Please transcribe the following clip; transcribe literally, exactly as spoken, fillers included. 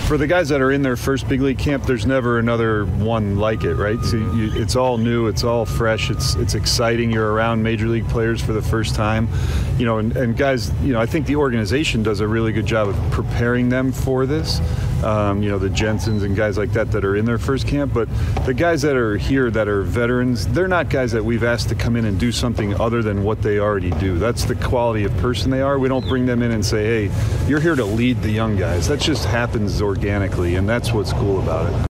for the guys that are in their first big league camp, there's never another one like it, right? So you, it's all new, it's all fresh, it's it's exciting. You're around major league players for the first time, you know, and, and guys, you know, I think the organization does a really good job of preparing them for this. Um, you know, the Jensens and guys like that that are in their first camp, but the guys that are here that are veterans, they're not guys that we've asked to come in and do something other than what they already do. That's the quality of person they are. We don't bring them in and say, hey, you're here to lead the young guys. That just happens organically, and that's what's cool about it.